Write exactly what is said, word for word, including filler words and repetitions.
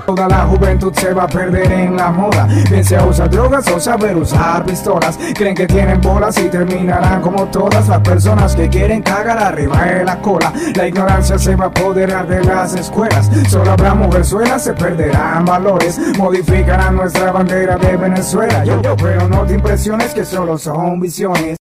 Toda la juventud se va a perder en la moda, bien sea usar drogas o saber usar pistolas. Creen que tienen bolas y terminarán como todas las personas que quieren cagar arriba de la cola. La ignorancia se va a apoderar de las escuelas, solo habrá mujerzuelas, se perderán valores, modificarán nuestra bandera de Venezuela. Yo, yo, pero no te impresiones que solo son visiones.